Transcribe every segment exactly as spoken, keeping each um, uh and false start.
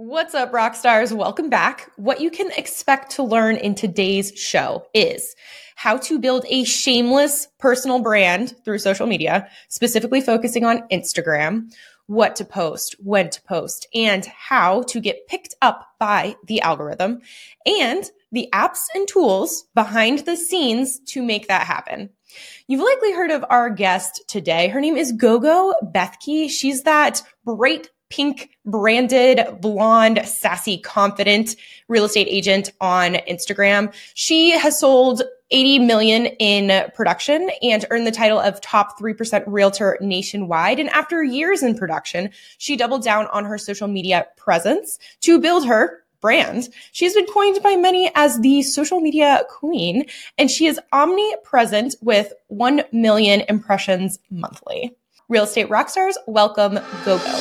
What's up, rock stars? Welcome back. What you can expect to learn in today's show is how to build a shameless personal brand through social media, specifically focusing on Instagram, what to post, when to post, and how to get picked up by the algorithm, and the apps and tools behind the scenes to make that happen. You've likely heard of our guest today. Her name is Gogo Bethke. She's that bright pink branded, blonde, sassy, confident real estate agent on Instagram. She has sold eighty million in production and earned the title of top three percent realtor nationwide. And after years in production, she doubled down on her social media presence to build her brand. She's been coined by many as the social media queen, and she is omnipresent with one million impressions monthly. Real estate rock stars, welcome Gogo.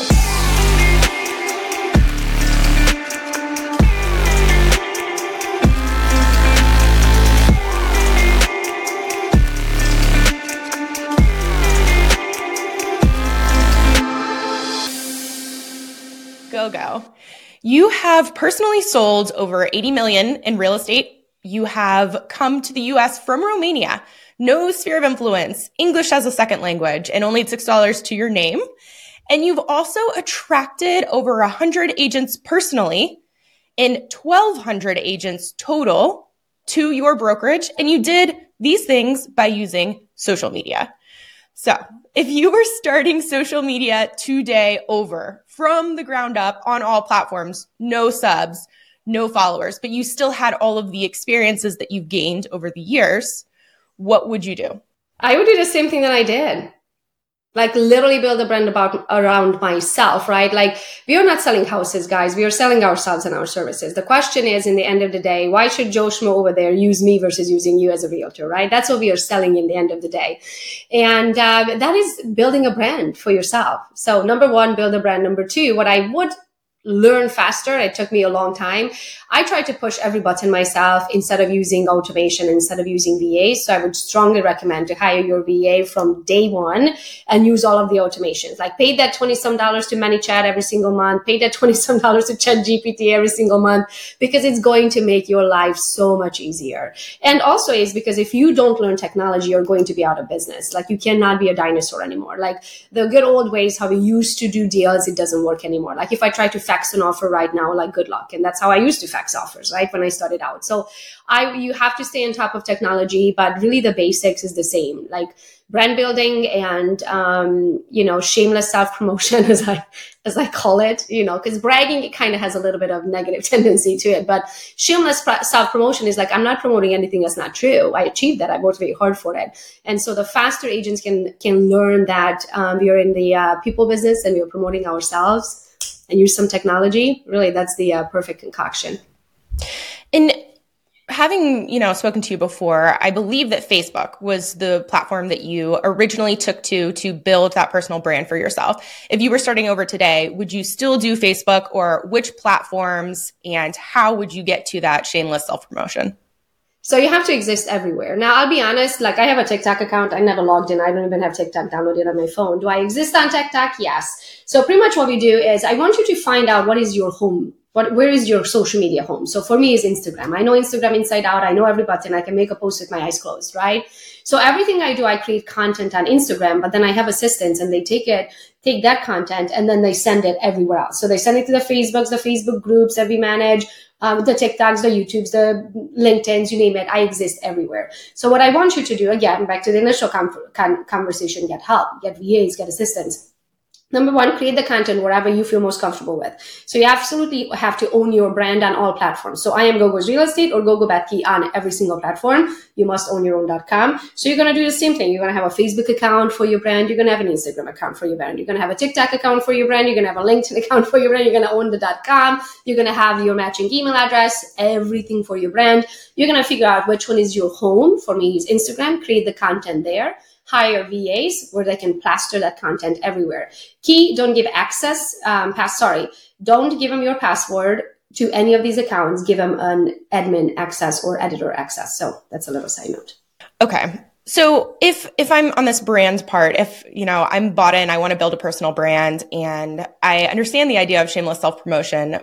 Gogo. You have personally sold over eighty million in real estate. You have come to the U S from Romania, no sphere of influence, English as a second language, and only six dollars to your name. And you've also attracted over one hundred agents personally and twelve hundred agents total to your brokerage. And you did these things by using social media. So if you were starting social media today over from the ground up on all platforms, no subs, no followers, but you still had all of the experiences that you've gained over the years, what would you do? I would do the same thing that I did. Like literally build a brand about around myself, right? Like we are not selling houses, guys. We are selling ourselves and our services. The question is, in the end of the day, why should Joe Schmo over there use me versus using you as a realtor, right? That's what we are selling in the end of the day. And uh, that is building a brand for yourself. So number one, build a brand. Number two, what I would learn faster. It took me a long time. I tried to push every button myself instead of using automation, instead of using V As. So I would strongly recommend to hire your V A from day one and use all of the automations. Like pay that twenty some dollars to ManyChat every single month, pay that twenty some dollars to ChatGPT every single month, because it's going to make your life so much easier. And also is because if you don't learn technology, you're going to be out of business. Like you cannot be a dinosaur anymore. Like the good old ways, how we used to do deals, it doesn't work anymore. Like if I try to fax an offer right now, like good luck. And that's how I used to fax offers, right? When I started out. So I, you have to stay on top of technology, but really the basics is the same, like brand building and, um, you know, shameless self-promotion as I, as I call it, you know, because bragging, it kind of has a little bit of negative tendency to it, but shameless self-promotion is like, I'm not promoting anything that's not true. I achieved that. I worked very hard for it. And so the faster agents can, can learn that, um, we are in the uh, people business and we are promoting ourselves and use some technology, really, that's the uh, perfect concoction. And having, you know, spoken to you before, I believe that Facebook was the platform that you originally took to to build that personal brand for yourself. If you were starting over today, would you still do Facebook, or which platforms, and how would you get to that shameless self-promotion? So you have to exist everywhere. Now, I'll be honest, like I have a TikTok account. I never logged in. I don't even have TikTok downloaded on my phone. Do I exist on TikTok? Yes. So pretty much what we do is I want you to find out what is your home. What, where is your social media home? So for me, is Instagram. I know Instagram inside out. I know every button. I can make a post with my eyes closed, right? So everything I do, I create content on Instagram, but then I have assistants and they take it, take that content, and then they send it everywhere else. So they send it to the Facebooks, the Facebook groups that we manage, um, the TikToks, the YouTubes, the LinkedIns, you name it. I exist everywhere. So what I want you to do, again, back to the initial com- con- conversation, get help, get V As, get assistants. Number one, create the content wherever you feel most comfortable with. So you absolutely have to own your brand on all platforms. So I am Gogo's Real Estate or Gogo Bethke on every single platform. You must own your own dot com. So you're going to do the same thing. You're going to have a Facebook account for your brand. You're going to have an Instagram account for your brand. You're going to have a TikTok account for your brand. You're going to have a LinkedIn account for your brand. You're going to own the .com. You're going to have your matching email address, everything for your brand. You're going to figure out which one is your home. For me, it's Instagram. Create the content there. Hire V As where they can plaster that content everywhere. Key, don't give access, um, pass, sorry, don't give them your password to any of these accounts. Give them an admin access or editor access. So that's a little side note. Okay. So if if I'm on this brand part, if, you know, I'm bought in, I want to build a personal brand, and I understand the idea of shameless self-promotion,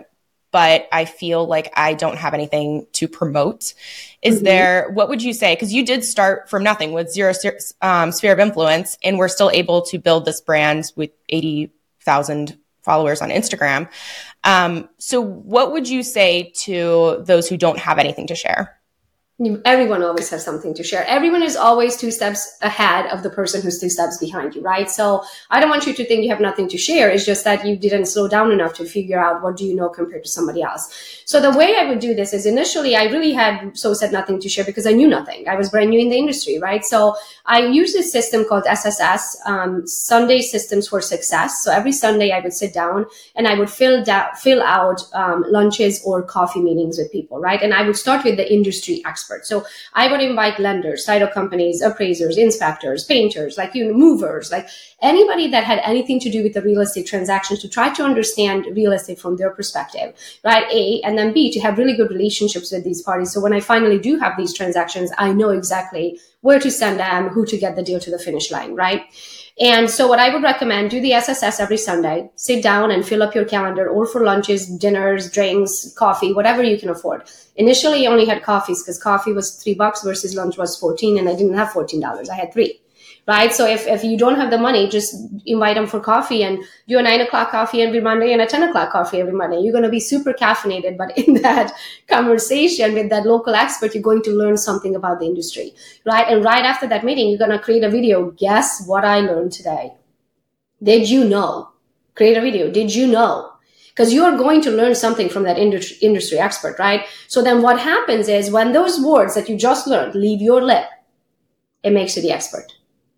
but I feel like I don't have anything to promote. Is mm-hmm. there, what would you say? Because you did start from nothing with zero um, sphere of influence, and we're still able to build this brand with eighty thousand followers on Instagram. Um, so what would you say to those who don't have anything to share? Everyone always has something to share. Everyone is always two steps ahead of the person who's two steps behind you, right? So I don't want you to think you have nothing to share. It's just that you didn't slow down enough to figure out what do you know compared to somebody else. So the way I would do this is initially I really had so said nothing to share because I knew nothing. I was brand new in the industry, right? So I used this system called S S S, um, Sunday Systems for Success. So every Sunday I would sit down and I would fill, da- fill out um, lunches or coffee meetings with people, right? And I would start with the industry experts. So I would invite lenders, title companies, appraisers, inspectors, painters, like, you know, movers, like anybody that had anything to do with the real estate transactions to try to understand real estate from their perspective, right? A, and then B, to have really good relationships with these parties. So when I finally do have these transactions, I know exactly where to send them, who to get the deal to the finish line, right? And so what I would recommend, do the S S S every Sunday, sit down and fill up your calendar, or for lunches, dinners, drinks, coffee, whatever you can afford. Initially, I only had coffees because coffee was three bucks versus lunch was fourteen, and I didn't have fourteen dollars. I had three, right? So if, if you don't have the money, just invite them for coffee and do a nine o'clock coffee every Monday and a ten o'clock coffee every Monday. You're going to be super caffeinated, but in that conversation with that local expert, you're going to learn something about the industry, right? And right after that meeting, you're going to create a video. Guess what I learned today? Did you know? Create a video. Did you know? Because you are going to learn something from that industry, industry expert, right? So then what happens is when those words that you just learned leave your lip, it makes you the expert.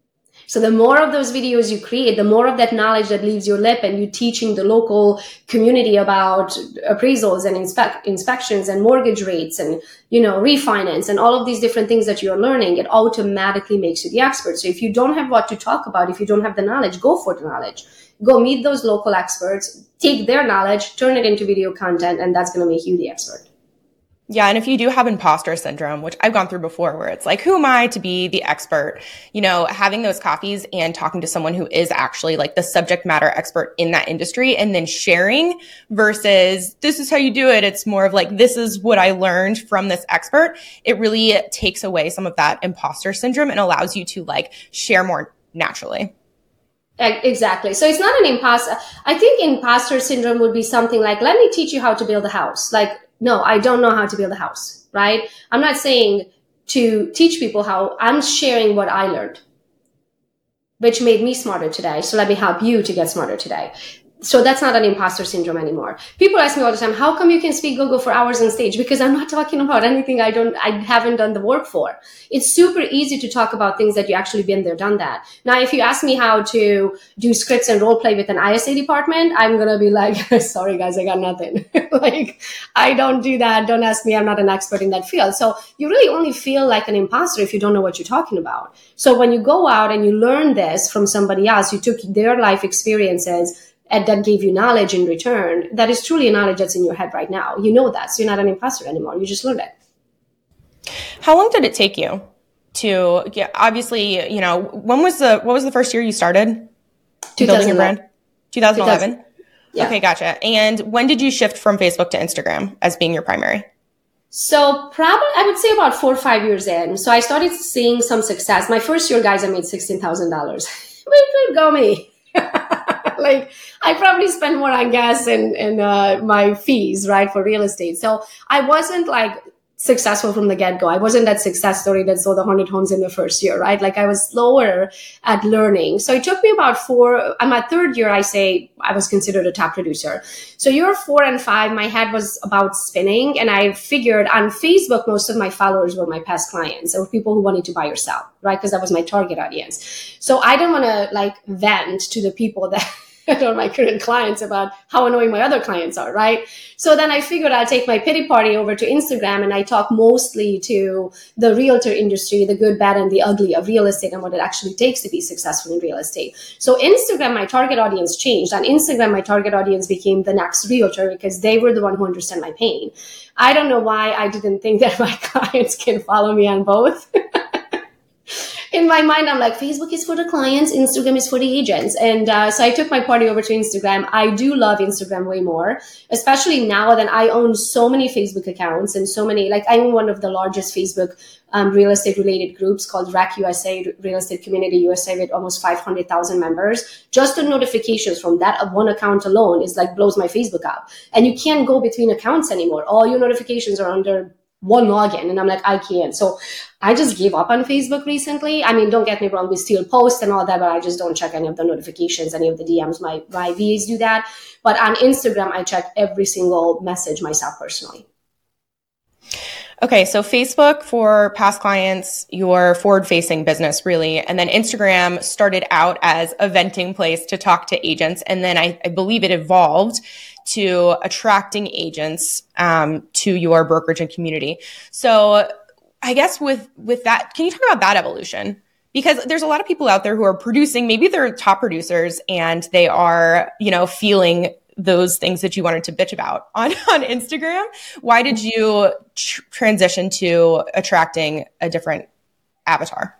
So the more of those videos you create, the more of that knowledge that leaves your lip, and you teaching the local community about appraisals and inspect, inspections and mortgage rates and, you know, refinance and all of these different things that you're learning, it automatically makes you the expert. So if you don't have what to talk about, if you don't have the knowledge, go for the knowledge. Go meet those local experts, take their knowledge, turn it into video content, and that's going to make you the expert. Yeah. And if you do have imposter syndrome, which I've gone through before, where it's like, who am I to be the expert? You know, having those coffees and talking to someone who is actually like the subject matter expert in that industry, and then sharing versus this is how you do it. It's more of like, this is what I learned from this expert. It really takes away some of that imposter syndrome and allows you to like share more naturally. Exactly. So it's not an imposter. I think imposter syndrome would be something like, let me teach you how to build a house. Like, no, I don't know how to build a house, right? I'm not saying to teach people how. I'm sharing what I learned, which made me smarter today. So let me help you to get smarter today. So that's not an imposter syndrome anymore. People ask me all the time, how come you can speak Google for hours on stage? Because I'm not talking about anything I don't, I haven't done the work for. It's super easy to talk about things that you actually been there, done that. Now, if you ask me how to do scripts and role play with an I S A department, I'm going to be like, sorry guys, I got nothing. Like, I don't do that. Don't ask me. I'm not an expert in that field. So you really only feel like an imposter if you don't know what you're talking about. So when you go out and you learn this from somebody else, you took their life experiences and that gave you knowledge in return, that is truly a knowledge that's in your head right now. You know that, so you're not an imposter anymore. You just learned it. How long did it take you to get, obviously, you know, when was the, what was the first year you started building your brand? twenty eleven? Yeah. Okay, gotcha. And when did you shift from Facebook to Instagram as being your primary? So probably, I would say about four or five years in. So I started seeing some success. My first year, guys, I made sixteen thousand dollars. Wait, wait, go me. Like, I probably spent more on gas and, and uh, my fees, right, for real estate. So I wasn't like successful from the get-go. I wasn't that success story that sold one hundred homes in the first year, right? Like, I was slower at learning. So it took me about four, on my third year, I say I was considered a top producer. So year four and five, my head was about spinning. And I figured on Facebook, most of my followers were my past clients or people who wanted to buy or sell, right? Because that was my target audience. So I didn't want to like vent to the people that or my current clients about how annoying my other clients are, right? So then I figured I'll take my pity party over to Instagram, and I talk mostly to the realtor industry, the good, bad, and the ugly of real estate and what it actually takes to be successful in real estate. So Instagram, my target audience changed. On Instagram, my target audience became the next realtor because they were the one who understand my pain. I don't know why I didn't think that my clients can follow me on both. in my mind, I'm like, Facebook is for the clients, Instagram is for the agents. And uh, so I took my party over to Instagram. I do love Instagram way more, especially now that I own so many Facebook accounts and so many, like I'm one of the largest Facebook um, real estate related groups called R E C U S A, Real Estate Community U S A, with almost five hundred thousand members. Just the notifications from that one account alone is like blows my Facebook up. And you can't go between accounts anymore. All your notifications are under one login. And I'm like, I can't. So I just gave up on Facebook recently. I mean, don't get me wrong, we still post and all that, but I just don't check any of the notifications, any of the D Ms. My, my V As do that. But on Instagram, I check every single message myself personally. Okay, so Facebook for past clients, your forward-facing business really, and then Instagram started out as a venting place to talk to agents, and then I, I believe it evolved to attracting agents um, to your brokerage and community. So I guess with with that, can you talk about that evolution? Because there's a lot of people out there who are producing, maybe they're top producers and they are, you know, feeling those things that you wanted to bitch about on, on Instagram. Why did you tr- transition to attracting a different avatar?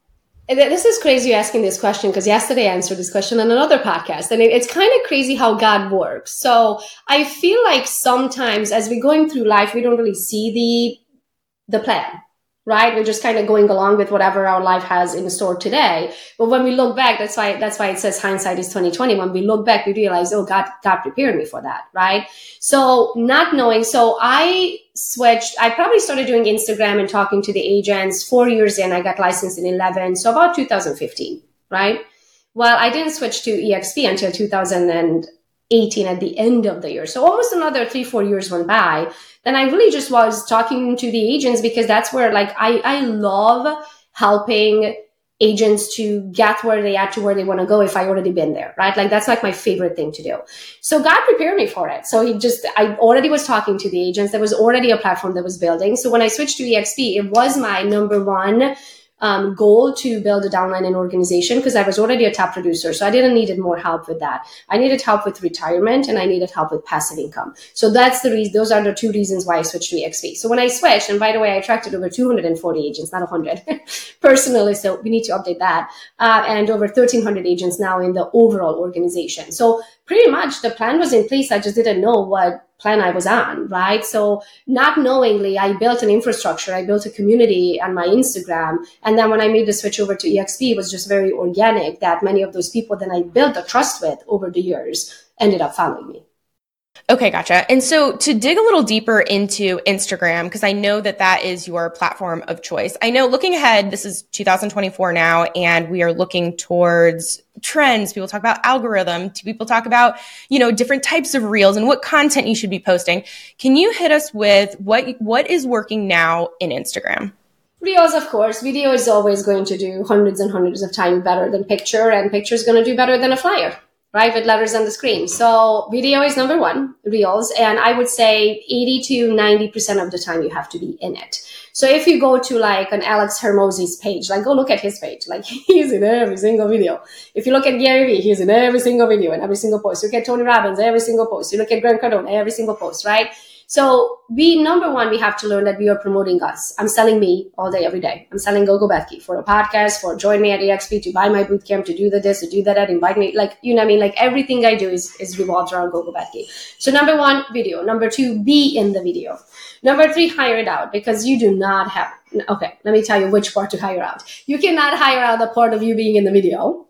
This is crazy you're asking this question, because yesterday I answered this question on another podcast, and it's kind of crazy how God works. So I feel like sometimes as we're going through life, we don't really see the the plan, right? We're just kind of going along with whatever our life has in store today. But when we look back, that's why that's why it says hindsight is twenty twenty. When we look back, we realize, oh, God, God prepared me for that, right? So not knowing, so I switched. I probably started doing Instagram and talking to the agents four years in. I got licensed in eleven, so about two thousand fifteen, right? Well, I didn't switch to E X P until two thousand eighteen at the end of the year. So almost another three, four years went by. Then I really just was talking to the agents, because that's where like I, I love helping agents to get where they are to where they want to go if I already been there, right? Like that's like my favorite thing to do. So God prepared me for it. So he just, I already was talking to the agents. There was already a platform that was building. So when I switched to E X P, it was my number one Um, goal to build a downline and organization, because I was already a top producer. So I didn't need more help with that. I needed help with retirement, and I needed help with passive income. So that's the reason, those are the two reasons why I switched to E X P. So when I switched, and by the way, I attracted over two hundred forty agents, not one hundred personally. So we need to update that. Uh, and over thirteen hundred agents now in the overall organization. So pretty much the plan was in place. I just didn't know what plan I was on, right? So not knowingly, I built an infrastructure. I built a community on my Instagram. And then when I made the switch over to E X P, it was just very organic that many of those people that I built a trust with over the years ended up following me. Okay, gotcha. And so to dig a little deeper into Instagram, because I know that that is your platform of choice. I know looking ahead, this is two thousand twenty-four now, and we are looking towards trends. People talk about algorithm. People talk about, you know, different types of reels and what content you should be posting. Can you hit us with what what is working now in Instagram? Reels, of course. Video is always going to do hundreds and hundreds of times better than picture, and picture is going to do better than a flyer, right? With letters on the screen. So video is number one, Reels. And I would say eighty to ninety percent of the time you have to be in it. So if you go to like an Alex Hermosi's page, like go look at his page, like he's in every single video. If you look at Gary Vee, he's in every single video and every single post. You look at Tony Robbins, every single post. You look at Grant Cardone, every single post, right? So we, number one, we have to learn that we are promoting us. I'm selling me all day, every day. I'm selling Gogo Bethke for a podcast, for join me at E X P, to buy my bootcamp, to do the this, to do that, invite me. Like, you know what I mean? Like everything I do is, is revolved around Gogo Bethke. So number one, video. Number two, be in the video. Number three, hire it out, because you do not have, okay, let me tell you which part to hire out. You cannot hire out the part of you being in the video.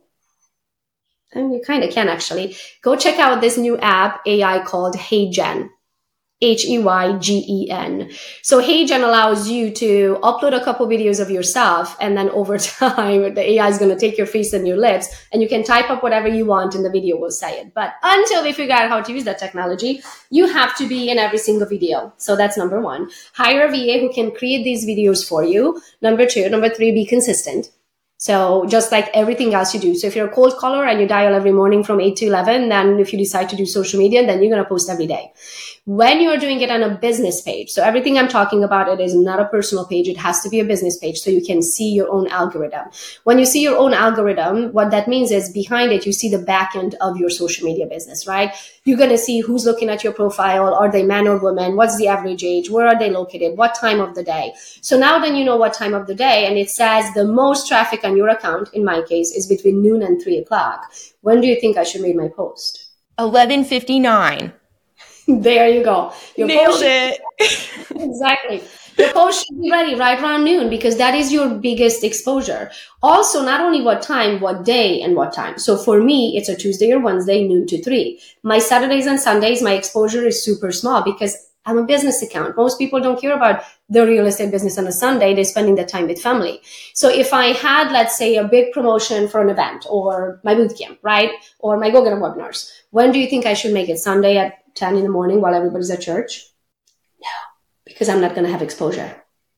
And you kind of can actually. Go check out this new app, A I, called HeyGen. H E Y G E N. So HeyGen allows you to upload a couple videos of yourself, and then over time, the A I is going to take your face and your lips, and you can type up whatever you want and the video will say it. But until we figure out how to use that technology, you have to be in every single video. So that's number one. Hire a V A who can create these videos for you. Number two. Number three, be consistent. So just like everything else you do. So if you're a cold caller and you dial every morning from eight to eleven, then if you decide to do social media, then you're going to post every day. When you're doing it on a business page, so everything I'm talking about, it is not a personal page. It has to be a business page so you can see your own algorithm. When you see your own algorithm, what that means is behind it, you see the back end of your social media business, right? You're going to see who's looking at your profile. Are they men or women? What's the average age? Where are they located? What time of the day? So now then you know what time of the day, and it says the most traffic on on your account, in my case, is between noon and three o'clock, when do you think I should make my post? eleven fifty-nine. There you go. Your Nailed post it. Exactly. Your post should be ready right around noon because that is your biggest exposure. Also, not only what time, what day, and what time. So for me, it's a Tuesday or Wednesday, noon to three. My Saturdays and Sundays, my exposure is super small because I'm a business account. Most people don't care about the real estate business on a Sunday. They're spending the time with family. So if I had, let's say, a big promotion for an event or my boot camp, right? Or my Go Get 'em webinars, when do you think I should make it? Sunday at ten in the morning while everybody's at church? No, because I'm not going to have exposure,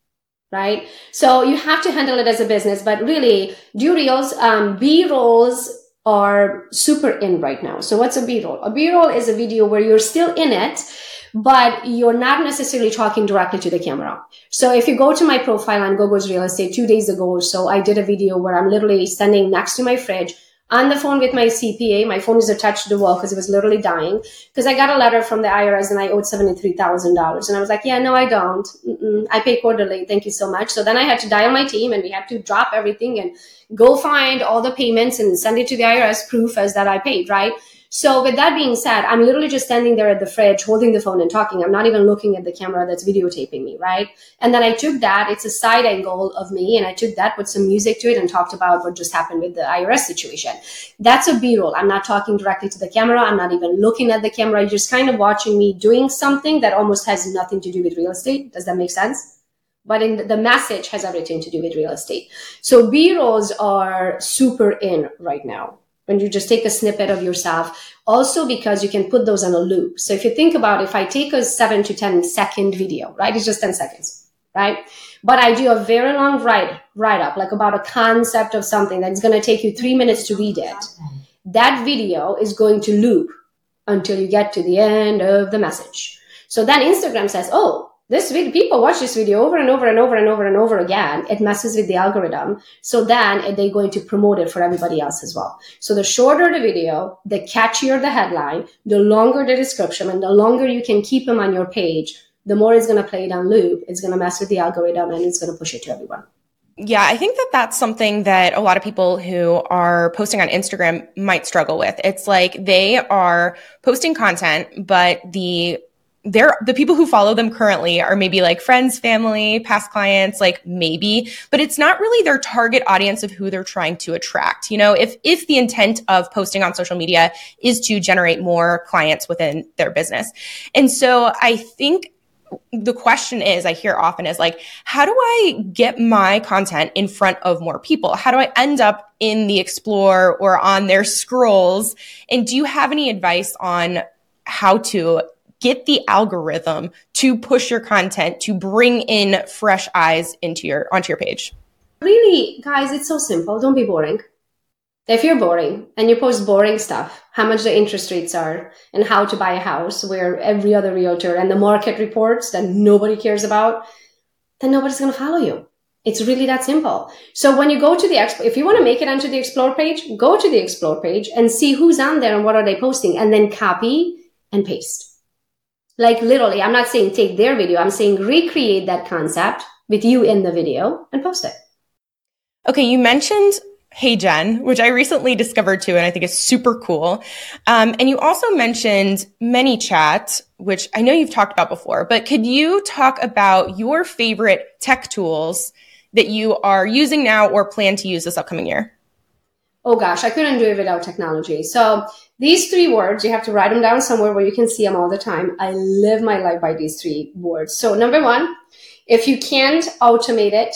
right? So you have to handle it as a business, but really do reels. Um, B-rolls are super in right now. So what's a B-roll? A B-roll is a video where you're still in it, but you're not necessarily talking directly to the camera. So if you go to my profile on Gogo's Real Estate two days ago or so, I did a video where I'm literally standing next to my fridge on the phone with my C P A. My phone is attached to the wall because it was literally dying because I got a letter from the I R S and I owed seventy-three thousand dollars. And I was like, yeah, no, I don't. Mm-mm. I pay quarterly. Thank you so much. So then I had to dial my team and we had to drop everything and go find all the payments and send it to the I R S proof as that I paid, right? So with that being said, I'm literally just standing there at the fridge, holding the phone and talking. I'm not even looking at the camera that's videotaping me, right? And then I took that, it's a side angle of me, and I took that, put some music to it and talked about what just happened with the I R S situation. That's a B-roll. I'm not talking directly to the camera. I'm not even looking at the camera. You're just kind of watching me doing something that almost has nothing to do with real estate. Does that make sense? But in the message has everything to do with real estate. So B-rolls are super in right now. When you just take a snippet of yourself, also because you can put those on a loop. So if you think about, if I take a seven to ten second video, right, it's just ten seconds, right? But I do a very long write, write up, like about a concept of something that's going to take you three minutes to read it. That video is going to loop until you get to the end of the message. So then Instagram says, oh, this video, people watch this video over and over and over and over and over again. It messes with the algorithm. So then they're going to promote it for everybody else as well. So the shorter the video, the catchier the headline, the longer the description, and the longer you can keep them on your page, the more it's going to play it on loop. It's going to mess with the algorithm and it's going to push it to everyone. Yeah, I think that that's something that a lot of people who are posting on Instagram might struggle with. It's like they are posting content, but the they're the people who follow them currently are maybe like friends, family, past clients, like maybe, but it's not really their target audience of who they're trying to attract. You know, if, if the intent of posting on social media is to generate more clients within their business. And so I think the question is, I hear often is like, how do I get my content in front of more people? How do I end up in the Explore or on their scrolls? And do you have any advice on how to get the algorithm to push your content, to bring in fresh eyes into your onto your page? Really, guys, it's so simple. Don't be boring. If you're boring and you post boring stuff, how much the interest rates are and how to buy a house where every other realtor and the market reports that nobody cares about, then nobody's going to follow you. It's really that simple. So when you go to the, if you want to make it onto the Explore page, go to the Explore page and see who's on there and what are they posting, and then copy and paste. Like literally, I'm not saying take their video. I'm saying recreate that concept with you in the video and post it. Okay, you mentioned HeyGen, which I recently discovered too, and I think is super cool. Um, and you also mentioned ManyChat, which I know you've talked about before, but could you talk about your favorite tech tools that you are using now or plan to use this upcoming year? Oh gosh, I couldn't do it without technology. So these three words, you have to write them down somewhere where you can see them all the time. I live my life by these three words. So number one, if you can't automate it,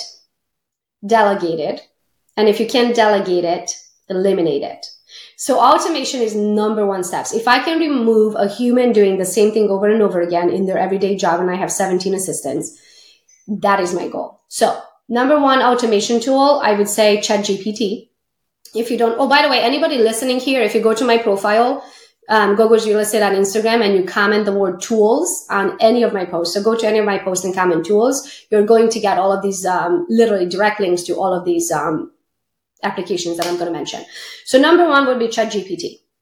delegate it. And if you can't delegate it, eliminate it. So automation is number one steps. If I can remove a human doing the same thing over and over again in their everyday job, and I have seventeen assistants, that is my goal. So number one automation tool, I would say ChatGPT. If you don't, oh, by the way, anybody listening here, if you go to my profile, um, Gogo's Real Estate on Instagram, and you comment the word tools on any of my posts, so go to any of my posts and comment tools, you're going to get all of these, um, literally direct links to all of these, um, applications that I'm going to mention. So number one would be ChatGPT.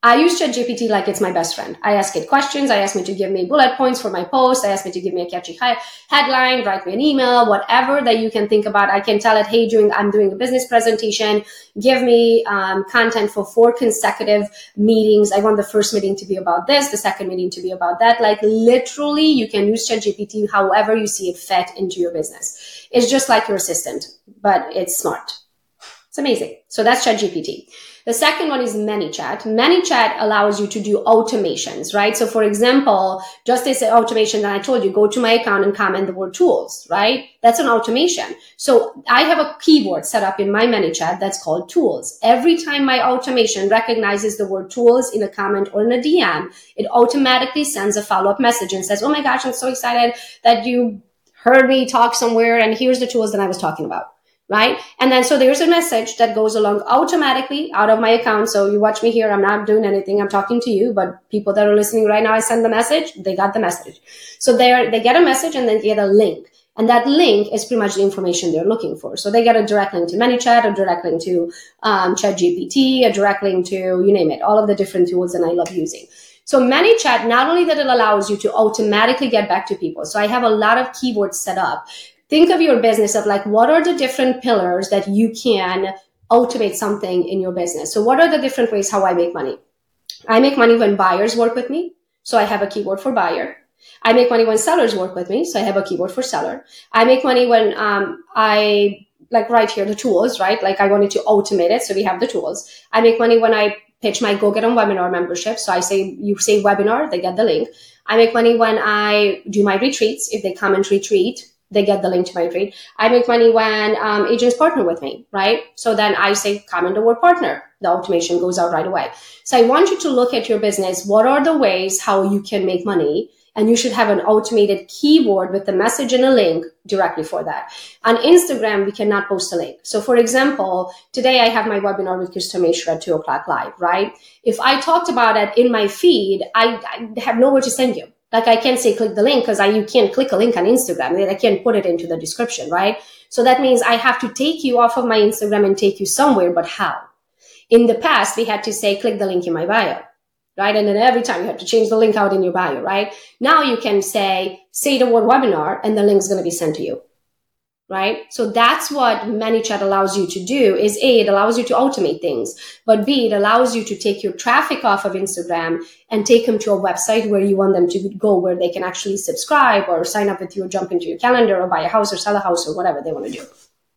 I use ChatGPT like it's my best friend. I ask it questions. I ask me to give me bullet points for my post. I ask me to give me a catchy hi- headline, write me an email, whatever that you can think about. I can tell it, hey, doing, I'm doing a business presentation. Give me um, content for four consecutive meetings. I want the first meeting to be about this, the second meeting to be about that. Like literally, you can use ChatGPT however you see it fit into your business. It's just like your assistant, but it's smart. It's amazing. So that's ChatGPT. The second one is ManyChat. ManyChat allows you to do automations, right? So for example, just this automation that I told you, go to my account and comment the word tools, right? That's an automation. So I have a keyword set up in my ManyChat that's called tools. Every time my automation recognizes the word tools in a comment or in a D M, it automatically sends a follow-up message and says, oh my gosh, I'm so excited that you heard me talk somewhere and here's the tools that I was talking about. Right? And then, so there's a message that goes along automatically out of my account. So you watch me here. I'm not doing anything. I'm talking to you, but people that are listening right now, I send the message. They got the message. So they're, they get a message and then they get a link. And that link is pretty much the information they're looking for. So they get a direct link to ManyChat, a direct link to um, ChatGPT, a direct link to, you name it, all of the different tools that I love using. So ManyChat, not only that it allows you to automatically get back to people. So I have a lot of keywords set up. Think of your business of like, what are the different pillars that you can automate something in your business? So what are the different ways how I make money? I make money when buyers work with me. So I have a keyword for buyer. I make money when sellers work with me. So I have a keyword for seller. I make money when um, I, like right here, the tools, right? Like I wanted to automate it. So we have the tools. I make money when I pitch my Go Get On Webinar membership. So I say, you say webinar, they get the link. I make money when I do my retreats. If they come and retreat, they get the link to my retreat. I make money when um, agents partner with me, right? So then I say, comment the word partner. The automation goes out right away. So I want you to look at your business. What are the ways how you can make money? And you should have an automated keyword with the message and a link directly for that. On Instagram, we cannot post a link. So for example, today I have my webinar with Krista Mishra at two o'clock live, right? If I talked about it in my feed, I, I have nowhere to send you. Like I can't say click the link because I you can't click a link on Instagram. I can't put it into the description, right? So that means I have to take you off of my Instagram and take you somewhere, but how? In the past, we had to say click the link in my bio, right? And then every time you have to change the link out in your bio, right? Now you can say, say the word webinar and the link's going to be sent to you, right? So that's what ManyChat allows you to do is A, it allows you to automate things, but B, it allows you to take your traffic off of Instagram and take them to a website where you want them to go, where they can actually subscribe or sign up with you or jump into your calendar or buy a house or sell a house or whatever they want to do.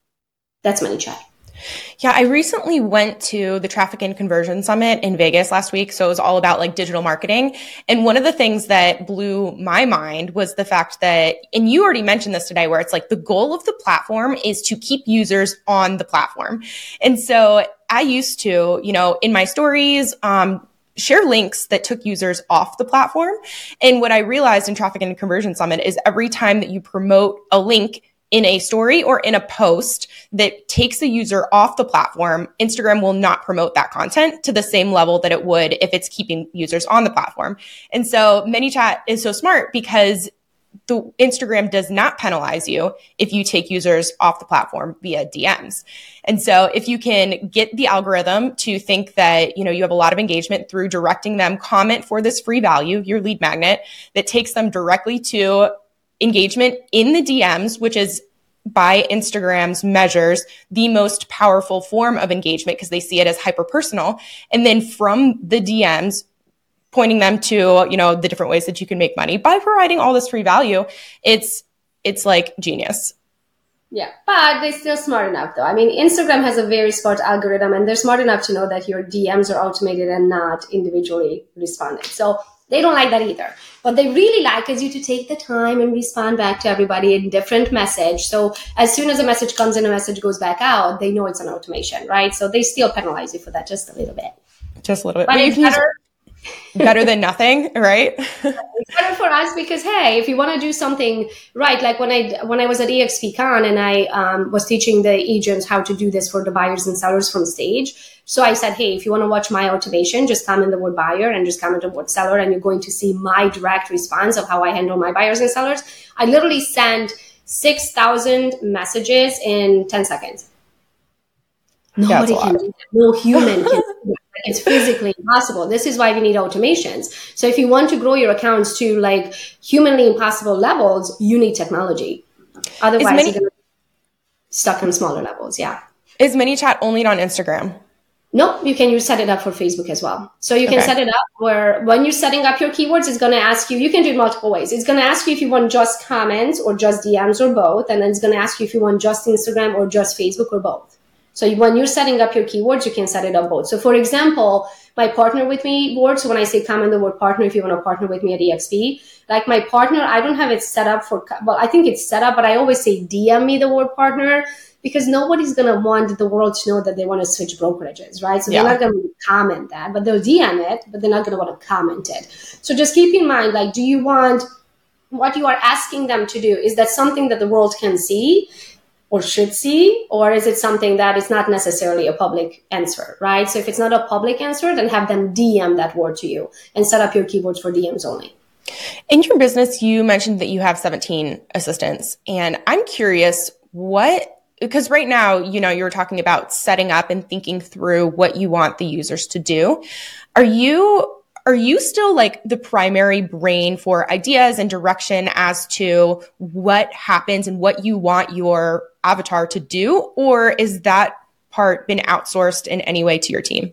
That's ManyChat. Yeah, I recently went to the Traffic and Conversion Summit in Vegas last week. So it was all about like digital marketing. And one of the things that blew my mind was the fact that, and you already mentioned this today, where it's like the goal of the platform is to keep users on the platform. And so I used to, you know, in my stories, um, share links that took users off the platform. And what I realized in Traffic and Conversion Summit is every time that you promote a link in a story or in a post that takes the user off the platform, Instagram will not promote that content to the same level that it would if it's keeping users on the platform. And so ManyChat is so smart because the Instagram does not penalize you if you take users off the platform via D Ms. And so if you can get the algorithm to think that, you know, you have a lot of engagement through directing them comment for this free value, your lead magnet, that takes them directly to engagement in the D Ms, which is by Instagram's measures, the most powerful form of engagement because they see it as hyper personal. And then from the D Ms, pointing them to, you know, the different ways that you can make money by providing all this free value. It's, it's like genius. Yeah, but they're still smart enough though. I mean, Instagram has a very smart algorithm and they're smart enough to know that your D Ms are automated and not individually responded. So they don't like that either. What they really like is you to take the time and respond back to everybody in different message. So as soon as a message comes in, a message goes back out, they know it's an automation, right? So they still penalize you for that just a little bit. Just a little bit. But, but it's better. Better than nothing, right? It's better for us because, hey, if you want to do something right, like when I when I was at EXPCon and I um, was teaching the agents how to do this for the buyers and sellers from stage. So I said, hey, if you want to watch my automation, just comment the word buyer and just comment the word seller, and you're going to see my direct response of how I handle my buyers and sellers. I literally sent six thousand messages in ten seconds. Nobody can do that. No human can do that. Like It's physically impossible. This is why we need automations. So if you want to grow your accounts to like humanly impossible levels, you need technology. Otherwise, many- you're going to be stuck on smaller levels. Yeah. Is ManyChat only on Instagram? No, you can use set it up for Facebook as well. So you can okay. set it up where when you're setting up your keywords, it's going to ask you, you can do it multiple ways. It's going to ask you if you want just comments or just D Ms or both. And then it's going to ask you if you want just Instagram or just Facebook or both. So when you're setting up your keywords, you can set it up both. So for example, my partner with me board. So when I say comment the word partner, if you want to partner with me at E X P, like my partner, I don't have it set up for, well, I think it's set up, but I always say D M me the word partner, because nobody's going to want the world to know that they want to switch brokerages, right? So yeah. they're not going to comment that, but they'll D M it, but they're not going to want to comment it. So just keep in mind, like, do you want what you are asking them to do? Is that something that the world can see or should see? Or is it something that is not necessarily a public answer, right? So if it's not a public answer, then have them D M that word to you and set up your keywords for D Ms only. In your business, you mentioned that you have seventeen assistants, and I'm curious what because right now, you know, you're talking about setting up and thinking through what you want the users to do. Are you, are you still like the primary brain for ideas and direction as to what happens and what you want your avatar to do? Or is that part been outsourced in any way to your team?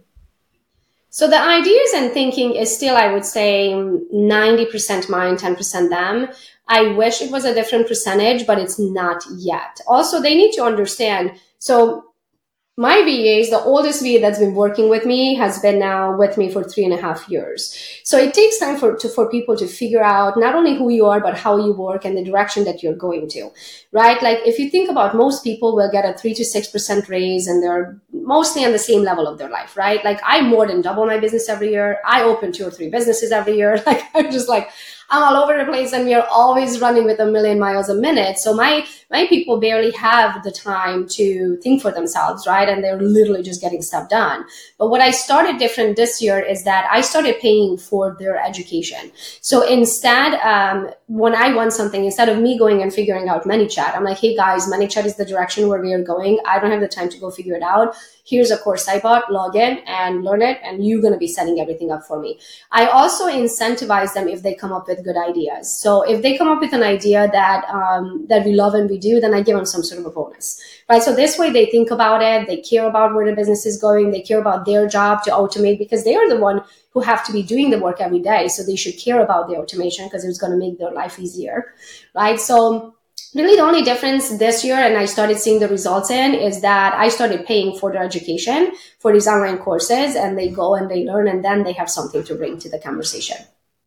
So the ideas and thinking is still, I would say, ninety percent mine, ten percent them. I wish it was a different percentage, but it's not yet. Also, they need to understand. So my V As, the oldest V A that's been working with me has been now with me for three and a half years. So it takes time for to, for people to figure out not only who you are, but how you work and the direction that you're going to, right? Like if you think about most people will get a three to six percent raise and they're mostly on the same level of their life, right? Like I more than double my business every year. I open two or three businesses every year. Like I'm just like, I'm all over the place and we are always running with a million miles a minute. So my, my people barely have the time to think for themselves, right? And they're literally just getting stuff done. But what I started different this year is that I started paying for their education. So instead, um, when I want something, instead of me going and figuring out ManyChat, I'm like, hey guys, ManyChat is the direction where we are going. I don't have the time to go figure it out. Here's a course I bought, log in and learn it, and you're going to be setting everything up for me. I also incentivize them if they come up with good ideas. So if they come up with an idea that um, that we love and we do, then I give them some sort of a bonus, right? So this way they think about it, they care about where the business is going, they care about their job to automate because they are the one who have to be doing the work every day. So they should care about the automation because it's going to make their life easier, right? So really the only difference this year, and I started seeing the results in, is that I started paying for their education for these online courses, and they go and they learn, and then they have something to bring to the conversation.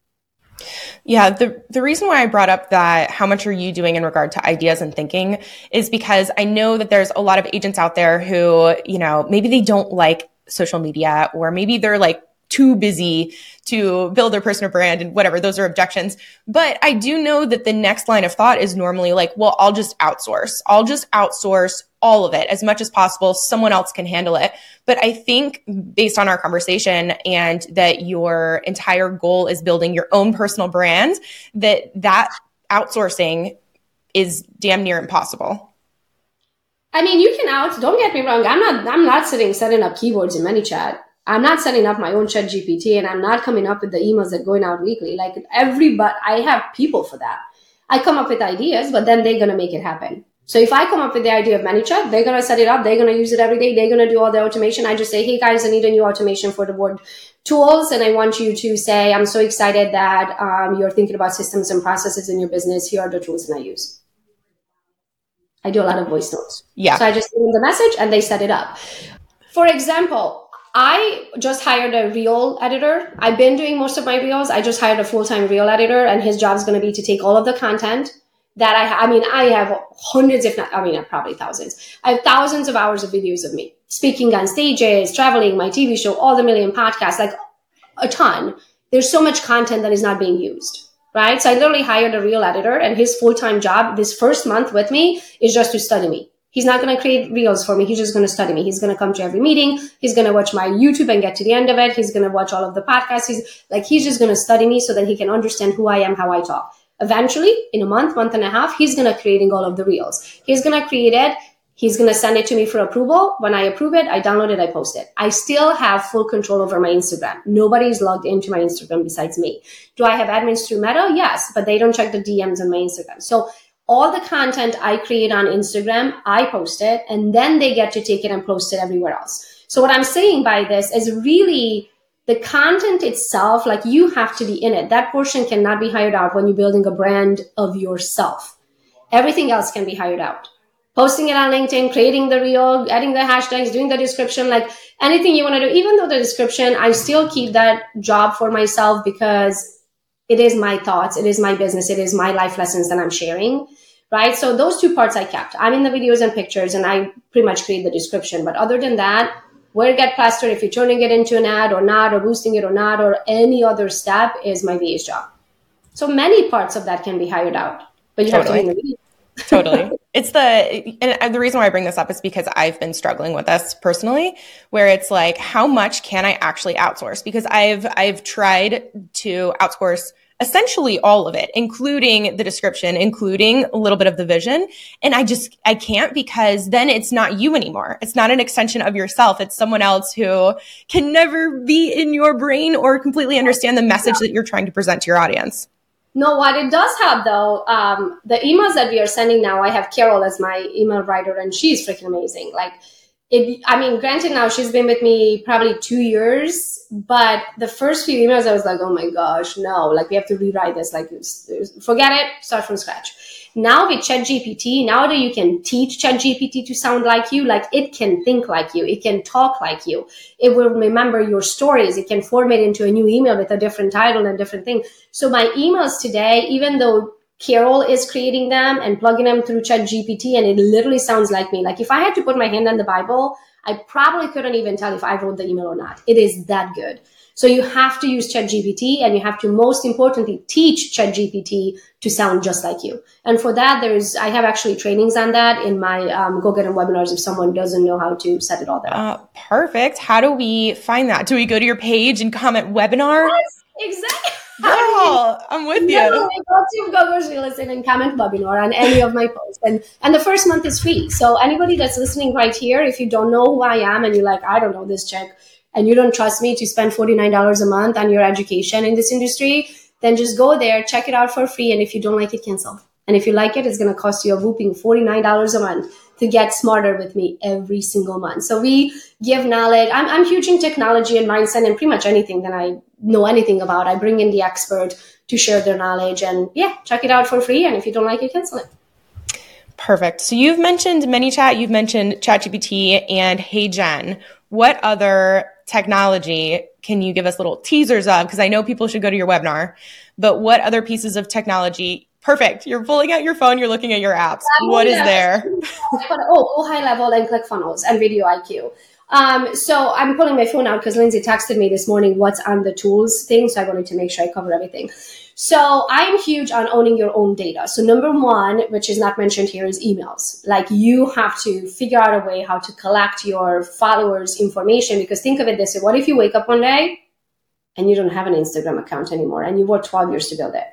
Yeah, the, the reason why I brought up that how much are you doing in regard to ideas and thinking is because I know that there's a lot of agents out there who, you know, maybe they don't like social media, or maybe they're like too busy to build their personal brand and whatever, those are objections. But I do know that the next line of thought is normally like, well, I'll just outsource. I'll just outsource all of it as much as possible. Someone else can handle it. But I think based on our conversation and that your entire goal is building your own personal brand, that that outsourcing is damn near impossible. I mean, you can out, don't get me wrong. I'm not, I'm not sitting, setting up keywords in ManyChat. I'm not setting up my own Chat G P T, and I'm not coming up with the emails that are going out weekly. Like everybody, I have people for that. I come up with ideas, but then they're going to make it happen. So if I come up with the idea of ManyChat, they're going to set it up. They're going to use it every day. They're going to do all the automation. I just say, hey guys, I need a new automation for the board tools. And I want you to say, I'm so excited that um, you're thinking about systems and processes in your business. Here are the tools that I use. I do a lot of voice notes. Yeah. So I just give them the message and they set it up. For example, I just hired a reel editor. I've been doing most of my reels. I just hired a full-time reel editor, and his job is going to be to take all of the content that I have. I mean, I have hundreds, if not, I mean, probably thousands. I have thousands of hours of videos of me speaking on stages, traveling, my T V show, all the million podcasts, like a ton. There's so much content that is not being used, right? So I literally hired a reel editor, and his full-time job this first month with me is just to study me. He's not going to create reels for me. He's just going to study me. He's going to come to every meeting. He's going to watch my YouTube and get to the end of it. He's going to watch all of the podcasts. He's like, he's just going to study me so that he can understand who I am, how I talk. Eventually, in a month, month and a half, he's going to creating all of the reels. He's going to create it. He's going to send it to me for approval. When I approve it, I download it, I post it. I still have full control over my Instagram. Nobody's logged into my Instagram besides me. Do I have admins through Meta? Yes, but they don't check the D Ms on my Instagram. So all the content I create on Instagram, I post it, and then they get to take it and post it everywhere else. So what I'm saying by this is really the content itself, like you have to be in it. That portion cannot be hired out when you're building a brand of yourself. Everything else can be hired out. Posting it on LinkedIn, creating the reel, adding the hashtags, doing the description, like anything you want to do. Even though the description, I still keep that job for myself because it is my thoughts, it is my business, it is my life lessons that I'm sharing, right? So those two parts I kept. I'm in the videos and pictures, and I pretty much create the description. But other than that, where it get plastered, if you're turning it into an ad or not, or boosting it or not, or any other step is my V A's job. So many parts of that can be hired out, but you totally. have to be in the video. Totally. It's the, and the reason why I bring this up is because I've been struggling with this personally, where it's like, how much can I actually outsource? Because I've, I've tried to outsource essentially all of it, including the description, including a little bit of the vision. And I just, I can't, because then it's not you anymore. It's not an extension of yourself. It's someone else who can never be in your brain or completely understand the message that you're trying to present to your audience. No, what it does have, though, um, the emails that we are sending now, I have Carol as my email writer, and she's freaking amazing. Like, it, I mean, granted, now she's been with me probably two years, but the first few emails, I was like, oh my gosh, no, like we have to rewrite this. Like, forget it, start from scratch. Now with ChatGPT, now that you can teach ChatGPT to sound like you, like it can think like you, it can talk like you, it will remember your stories, it can format into a new email with a different title and different thing. So my emails today, even though Carol is creating them and plugging them through ChatGPT, and it literally sounds like me. Like if I had to put my hand on the Bible, I probably couldn't even tell if I wrote the email or not. It is that good. So you have to use ChatGPT, and you have to, most importantly, teach ChatGPT to sound just like you. And for that, there's, I have actually trainings on that in my um, Go Get 'Em webinars if someone doesn't know how to set it all there. Uh, perfect. How do we find that? Do we go to your page and comment webinar? Yes, exactly. Girl, I'm with you. No, go to Gogo's Real Estate and comment webinar on any of my posts. And, and the first month is free. So anybody that's listening right here, if you don't know who I am and you're like, I don't know this chick, and you don't trust me to spend forty-nine dollars a month on your education in this industry, then just go there, check it out for free. And if you don't like it, cancel. And if you like it, it's going to cost you a whooping forty-nine dollars a month to get smarter with me every single month. So we give knowledge. I'm, I'm huge in technology and mindset and pretty much anything that I know anything about. I bring in the expert to share their knowledge, and yeah, check it out for free. And if you don't like it, cancel it. Perfect. So you've mentioned ManyChat, you've mentioned ChatGPT and HeyGen. What other technology can you give us little teasers of? Because I know people should go to your webinar, but what other pieces of technology? Perfect. You're pulling out your phone, you're looking at your apps. Um, what yeah. is there? oh, go high level and ClickFunnels and Video I Q. Um, so I'm pulling my phone out because Lindsay texted me this morning what's on the tools thing. So I wanted to make sure I cover everything. So I'm huge on owning your own data. So number one, which is not mentioned here, is emails. Like you have to figure out a way how to collect your followers' information, because think of it this way. What if you wake up one day and you don't have an Instagram account anymore and you worked twelve years to build it?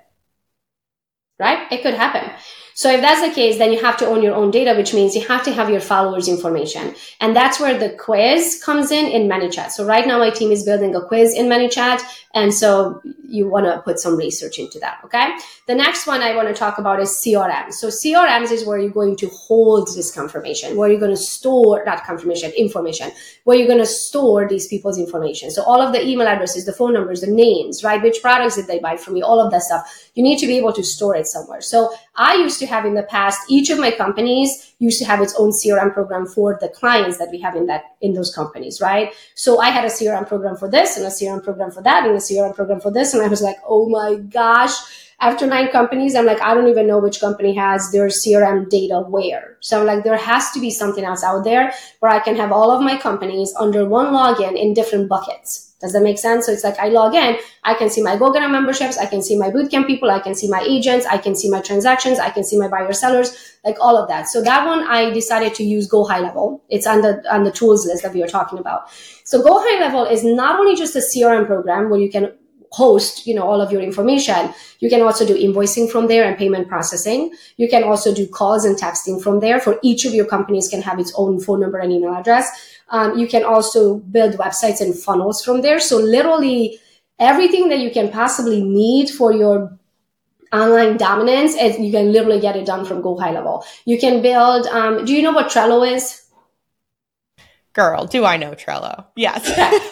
Right? It could happen. So if that's the case, then you have to own your own data, which means you have to have your followers' information. And that's where the quiz comes in in ManyChat. So right now my team is building a quiz in ManyChat. And so you want to put some research into that. Okay. The next one I want to talk about is C R M. So C R Ms is where you're going to hold this confirmation, where you're going to store that confirmation information, where you're going to store these people's information. So all of the email addresses, the phone numbers, the names, right? Which products did they buy from you? All of that stuff. You need to be able to store it somewhere. So I used to have in the past, each of my companies used to have its own C R M program for the clients that we have in that, in those companies, right? So I had a C R M program for this and a C R M program for that and a C R M program for this. And I was like, oh my gosh, after nine companies, I'm like, I don't even know which company has their C R M data where. So I'm like, there has to be something else out there where I can have all of my companies under one login in different buckets. Does that make sense? So it's like I log in, I can see my Go Get 'Em memberships, I can see my bootcamp people, I can see my agents, I can see my transactions, I can see my buyer sellers, like all of that. So that one I decided to use Go High Level. It's on the on the tools list that we are talking about. So Go High Level is not only just a C R M program where you can host, you know, all of your information. You can also do invoicing from there and payment processing. You can also do calls and texting from there. For each of your companies can have its own phone number and email address. Um, you can also build websites and funnels from there. So literally everything that you can possibly need for your online dominance, you can literally get it done from Go High Level. You can build, um, do you know what Trello is? Girl, do I know Trello? Yes. Okay.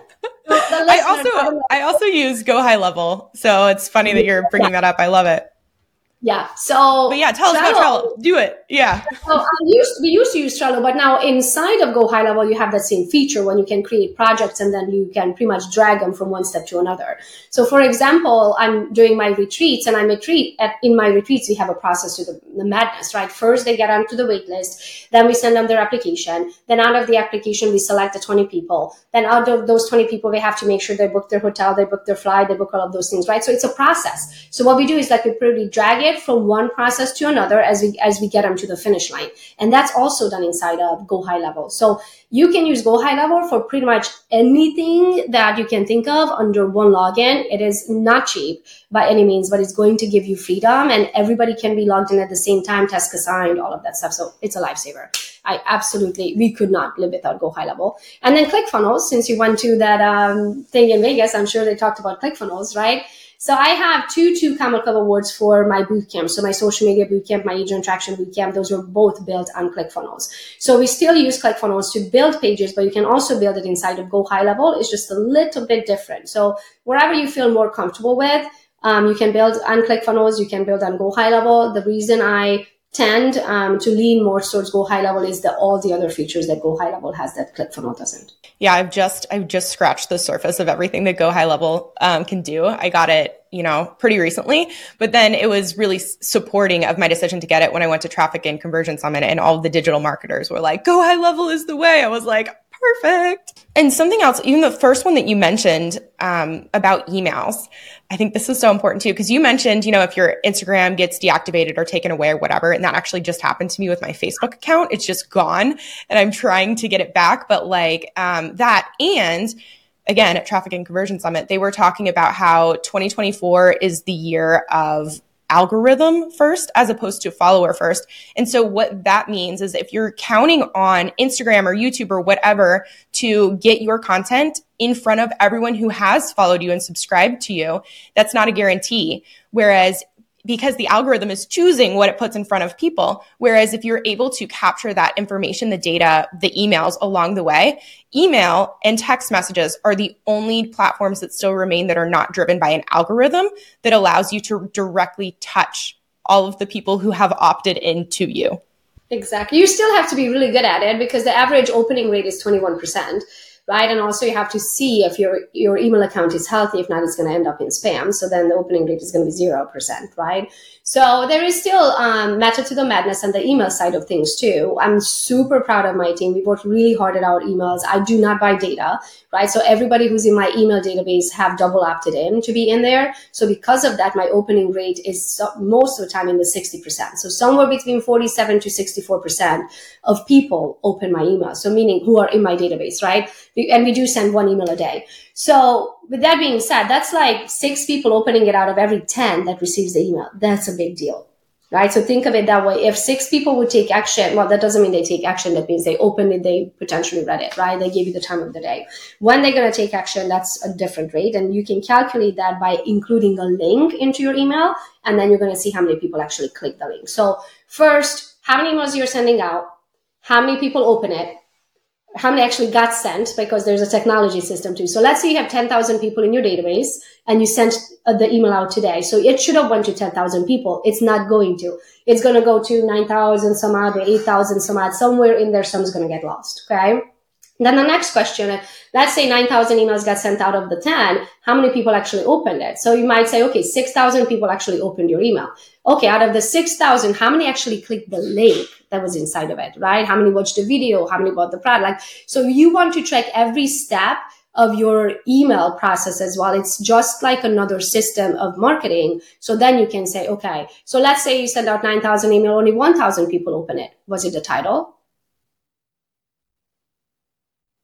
I also I also use Go High Level, so it's funny that you're bringing that up. I love it. Yeah. So, but yeah, tell Trello, us about Trello. Do it. Yeah. So I used, we used to use Trello, but now inside of Go High Level, you have that same feature when you can create projects and then you can pretty much drag them from one step to another. So for example, I'm doing my retreats and I'm retreat at, in my retreats, we have a process to the, the madness, right? First, they get onto the wait list. Then we send them their application. Then out of the application, we select the twenty people. Then out of those twenty people, we have to make sure they book their hotel, they book their flight, they book all of those things, right? So it's a process. So what we do is like we pretty drag it from one process to another as we as we get them to the finish line. And that's also done inside of Go High Level. So you can use Go High Level for pretty much anything that you can think of under one login. It is not cheap by any means, but it's going to give you freedom and everybody can be logged in at the same time, task assigned, all of that stuff. So it's a lifesaver. I absolutely, we could not live without Go High Level. And then ClickFunnels, since you went to that um, thing in Vegas, I'm sure they talked about ClickFunnels, right? So I have two two Camel Club awards for my bootcamp. So my social media bootcamp, my agent attraction bootcamp, those were both built on ClickFunnels. So we still use ClickFunnels to build pages, but you can also build it inside of Go High Level. It's just a little bit different. So wherever you feel more comfortable with, um, you can build on ClickFunnels, you can build on Go High Level. The reason I tend um, to lean more towards Go High Level is that all the other features that Go High Level has that ClickFunnels doesn't. Yeah, I've just I've just scratched the surface of everything that Go High Level um, can do. I got it, you know, pretty recently, but then it was really supporting of my decision to get it when I went to Traffic and Conversion Summit, and all of the digital marketers were like, "Go High Level is the way." I was like, perfect. And something else, even the first one that you mentioned um, about emails, I think this is so important too, because you mentioned, you know, if your Instagram gets deactivated or taken away or whatever, and that actually just happened to me with my Facebook account. It's just gone and I'm trying to get it back. But like um, that, and again, at Traffic and Conversion Summit, they were talking about how twenty twenty-four is the year of algorithm first as opposed to follower first. And so what that means is if you're counting on Instagram or YouTube or whatever to get your content in front of everyone who has followed you and subscribed to you, that's not a guarantee. Whereas because the algorithm is choosing what it puts in front of people. Whereas if you're able to capture that information, the data, the emails along the way, email and text messages are the only platforms that still remain that are not driven by an algorithm that allows you to directly touch all of the people who have opted into you. Exactly. You still have to be really good at it because the average opening rate is twenty-one percent. Right. And also you have to see if your your email account is healthy. If not, it's going to end up in spam. So then the opening rate is going to be zero percent. Right. So there is still um, method to the madness on the email side of things too. I'm super proud of my team. We worked really hard at our emails. I do not buy data. Right. So everybody who's in my email database have double opted in to be in there. So because of that, my opening rate is so, most of the time in the sixty percent. So somewhere between forty-seven to sixty-four percent of people open my email. So meaning who are in my database. Right. And we do send one email a day. So with that being said, that's like six people opening it out of every ten that receives the email. That's a big deal, right? So think of it that way. If six people would take action, well, that doesn't mean they take action. That means they opened it, they potentially read it, right? They gave you the time of the day. When they're going to take action, that's a different rate. And you can calculate that by including a link into your email. And then you're going to see how many people actually click the link. So first, how many emails you're sending out, how many people open it, how many actually got sent, because there's a technology system too. So let's say you have ten thousand people in your database and you sent uh, the email out today. So it should have went to ten thousand people. It's not going to. It's going to go to nine thousand some odd or eight thousand some odd. Somewhere in there, some's going to get lost. Okay. Then the next question, let's say nine thousand emails got sent out of the ten. How many people actually opened it? So you might say, okay, six thousand people actually opened your email. Okay, out of the six thousand, how many actually clicked the link that was inside of it, right? How many watched the video? How many bought the product? Like, so you want to track every step of your email process as well. It's just like another system of marketing. So then you can say, okay, so let's say you send out nine thousand email, only one thousand people open it. Was it the title?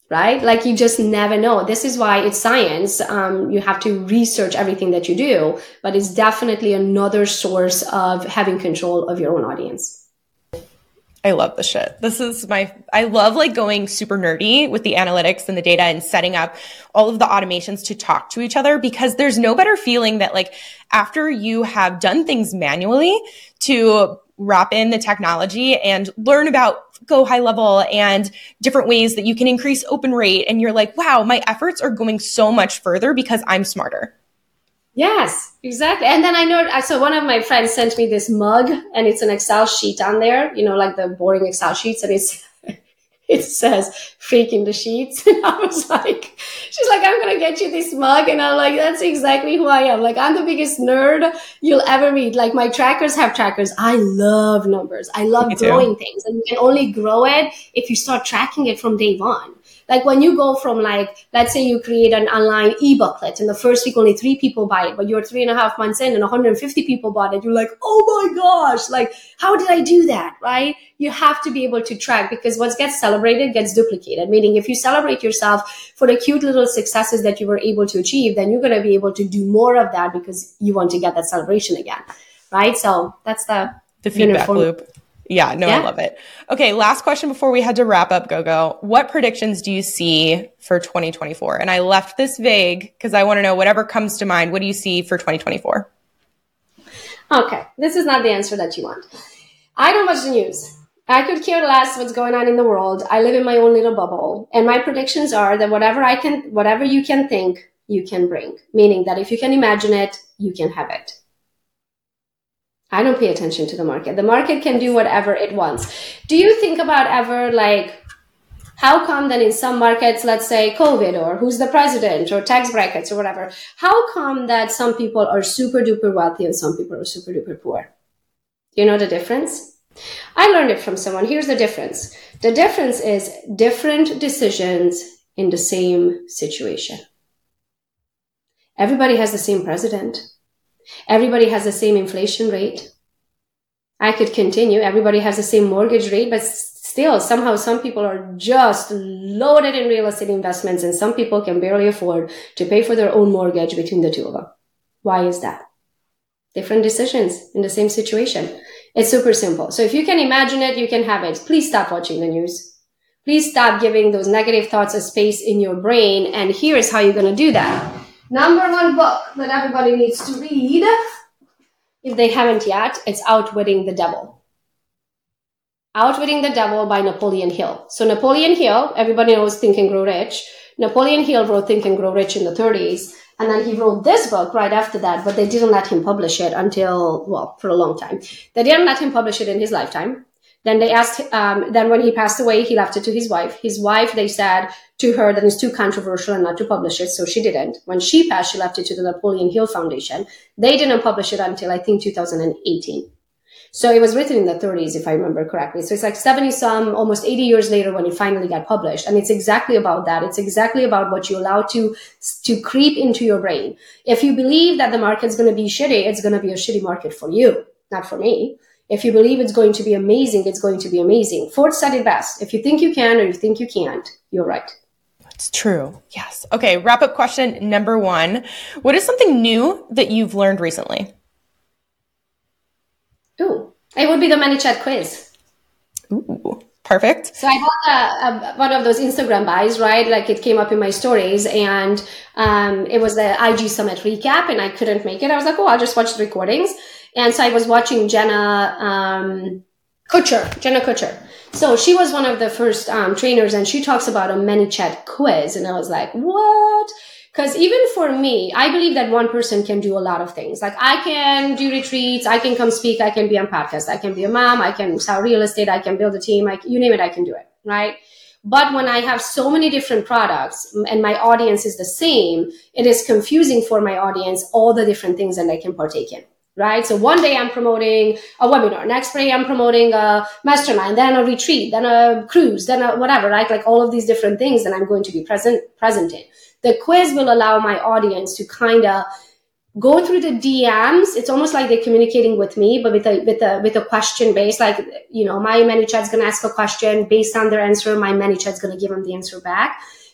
right? Like you just never know. This is why it's science. Um, you have to research everything that you do, but it's definitely another source of having control of your own audience. I love this shit. This is my, I love like going super nerdy with the analytics and the data and setting up all of the automations to talk to each other, because there's no better feeling that like after you have done things manually to wrap in the technology and learn about Go High Level and different ways that you can increase open rate. And you're like, wow, my efforts are going so much further because I'm smarter. Yes, exactly. And then I know, so one of my friends sent me this mug and it's an Excel sheet on there, you know, like the boring Excel sheets. And it's, it says freaking the sheets. And I was like, she's like, I'm going to get you this mug. And I'm like, that's exactly who I am. Like, I'm the biggest nerd you'll ever meet. Like my trackers have trackers. I love numbers. I love growing things. And you can only grow it if you start tracking it from day one. Like when you go from like, let's say you create an online e-booklet and the first week only three people buy it, but you're three and a half months in and one hundred fifty people bought it. You're like, oh my gosh, like how did I do that? Right? You have to be able to track, because what gets celebrated gets duplicated. Meaning if you celebrate yourself for the cute little successes that you were able to achieve, then you're going to be able to do more of that because you want to get that celebration again. Right? So that's the, the feedback loop. Yeah, no, yeah. I love it. Okay, last question before we had to wrap up, Gogo. What predictions do you see for twenty twenty-four? And I left this vague because I want to know whatever comes to mind. What do you see for twenty twenty-four? Okay, this is not the answer that you want. I don't watch the news. I could care less what's going on in the world. I live in my own little bubble. And my predictions are that whatever I can, whatever you can think, you can bring. Meaning that if you can imagine it, you can have it. I don't pay attention to the market. The market can do whatever it wants. Do you think about ever like, how come that in some markets, let's say COVID or who's the president or tax brackets or whatever, how come that some people are super duper wealthy and some people are super duper poor? You know the difference? I learned it from someone. Here's the difference. The difference is different decisions in the same situation. Everybody has the same president. Everybody has the same inflation rate. I could continue. Everybody has the same mortgage rate, but still somehow some people are just loaded in real estate investments and some people can barely afford to pay for their own mortgage between the two of them. Why is that? Different decisions in the same situation. It's super simple. So if you can imagine it, you can have it. Please stop watching the news. Please stop giving those negative thoughts a space in your brain. And here's how you're going to do that. Number one book that everybody needs to read, if they haven't yet, it's Outwitting the Devil. Outwitting the Devil by Napoleon Hill. So Napoleon Hill, everybody knows Think and Grow Rich. Napoleon Hill wrote Think and Grow Rich in the thirties. And then he wrote this book right after that, but they didn't let him publish it until, well, for a long time. They didn't let him publish it in his lifetime. Then they asked, um, then when he passed away, he left it to his wife. His wife, they said to her that it's too controversial and not to publish it, so she didn't. When she passed, she left it to the Napoleon Hill Foundation. They didn't publish it until, I think, two thousand eighteen. So it was written in the thirties, if I remember correctly. So it's like seventy some, almost eighty years later when it finally got published. And it's exactly about that. It's exactly about what you allow to, to creep into your brain. If you believe that the market's going to be shitty, it's going to be a shitty market for you, not for me. If you believe it's going to be amazing, it's going to be amazing. Ford said it best. If you think you can or you think you can't, you're right. It's true. Yes. Okay. Wrap up question number one. What is something new that you've learned recently? Ooh, it would be the ManyChat quiz. Ooh, perfect. So I bought a, a, one of those Instagram buys, right? Like it came up in my stories and um, it was the I G Summit recap and I couldn't make it. I was like, oh, I'll just watch the recordings. And so I was watching Jenna um, Kutcher, Jenna Kutcher. So she was one of the first um, trainers and she talks about a ManyChat quiz. And I was like, what? Because even for me, I believe that one person can do a lot of things. Like I can do retreats, I can come speak, I can be on podcasts, I can be a mom, I can sell real estate, I can build a team, I, you name it, I can do it, right? But when I have so many different products and my audience is the same, it is confusing for my audience all the different things that I can partake in. Right? So one day I'm promoting a webinar. Next day I'm promoting a mastermind, then a retreat, then a cruise, then a whatever, right? Like all of these different things that I'm going to be present, present in. The quiz will allow my audience to kind of go through the D Ms. It's almost like they're communicating with me, but with a, with a, with a question based, like, you know, my ManyChat's going to ask a question based on their answer. My ManyChat's going to give them the answer back.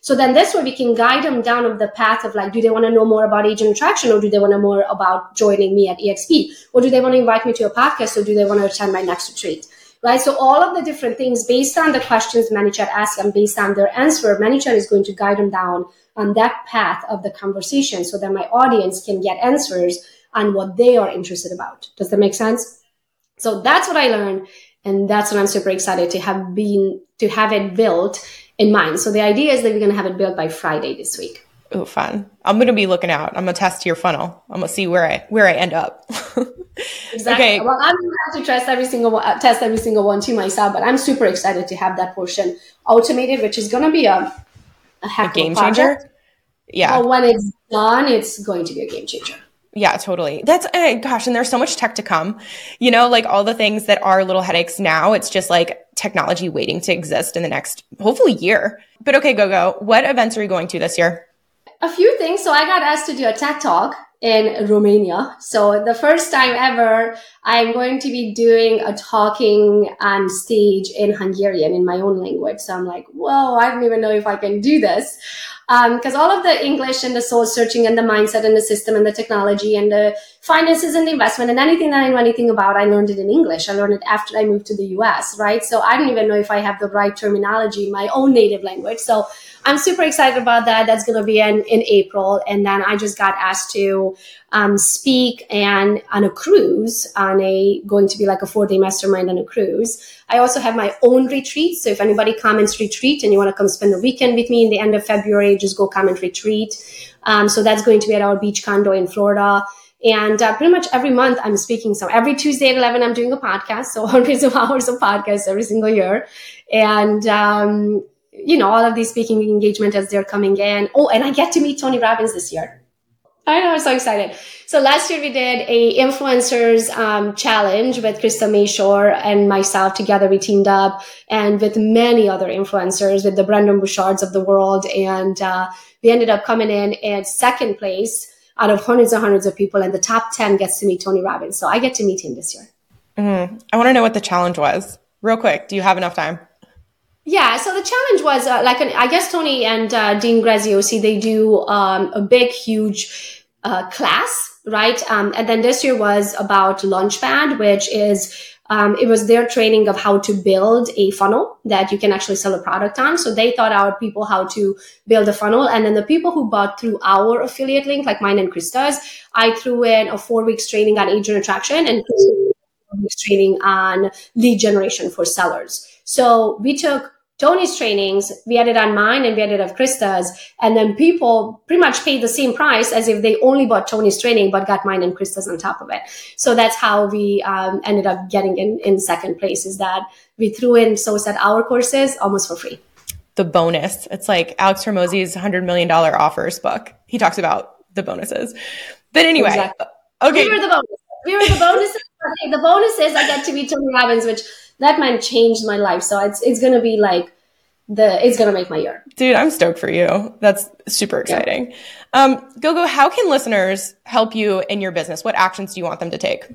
So then this way we can guide them down of the path of like, do they want to know more about agent attraction, or do they want to know more about joining me at E X P? Or do they want to invite me to a podcast, or do they want to attend my next retreat? Right? So all of the different things based on the questions ManyChat asks and based on their answer, ManyChat is going to guide them down on that path of the conversation so that my audience can get answers on what they are interested about. Does that make sense? So that's what I learned. And that's what I'm super excited to have been, to have it built in mind. So the idea is that we're going to have it built by Friday this week. Oh, fun. I'm going to be looking out. I'm going to test your funnel. I'm going to see where I, where I end up. Exactly. Okay. Well, I'm going to have to test every single one, uh, test every single one to myself, but I'm super excited to have that portion automated, which is going to be a, a, heck a game of a project. changer. Yeah. But when it's done, it's going to be a game changer. Yeah, totally. That's, uh, gosh, and there's so much tech to come, you know, like all the things that are little headaches now, it's just like technology waiting to exist in the next, hopefully, year. But okay, Gogo, what events are you going to this year? A few things. So I got asked to do a tech talk in Romania. So the first time ever, I'm going to be doing a talking on stage in Hungarian in my own language. So I'm like, whoa, I don't even know if I can do this. Because um, all of the English and the soul searching and the mindset and the system and the technology and the finances and the investment and anything that I know anything about, I learned it in English. I learned it after I moved to the U S, right? So I don't even know if I have the right terminology in my own native language. So I'm super excited about that. That's going to be in, in April. And then I just got asked to um, speak and on a cruise on a, going to be like a four day mastermind on a cruise. I also have my own retreat. So if anybody comments retreat and you want to come spend the weekend with me in the end of February, just go comment retreat. Um, so that's going to be at our beach condo in Florida. And uh, pretty much every month I'm speaking. So every Tuesday at eleven, I'm doing a podcast. So hundreds of hours of podcasts every single year. And, um, you know, all of these speaking engagement as they're coming in. Oh, and I get to meet Tony Robbins this year. I know, I'm so excited. So last year we did a influencers um, challenge with Krista Mayshore and myself together. We teamed up and with many other influencers, with the Brendon Bouchards of the world. And uh, we ended up coming in at second place out of hundreds and hundreds of people. And the top ten gets to meet Tony Robbins. So I get to meet him this year. Mm-hmm. I want to know what the challenge was. Real quick. Do you have enough time? Yeah, so the challenge was uh, like, an, I guess Tony and uh, Dean Graziosi, they do um, a big, huge uh, class, right? Um, and then this year was about Launchpad, which is, um, it was their training of how to build a funnel that you can actually sell a product on. So they taught our people how to build a funnel. And then the people who bought through our affiliate link, like mine and Krista's, I threw in a four weeks training on agent attraction and four weeks training on lead generation for sellers. So we took Tony's trainings, we had it on mine and we had it of Krista's, and then people pretty much paid the same price as if they only bought Tony's training but got mine and Krista's on top of it. So that's how we um, ended up getting in, in second place, is that we threw in so said our courses almost for free. The bonus. It's like Alex Hormozi's one hundred million dollars offers book. He talks about the bonuses. But anyway, exactly. Okay. We were the bonus. We were the bonuses. The bonus is I get to meet Tony Robbins, which that man changed my life. So it's it's going to be like the, it's going to make my year. Dude, I'm stoked for you. That's super exciting. Yeah. Um, Gogo, how can listeners help you in your business? What actions do you want them to take?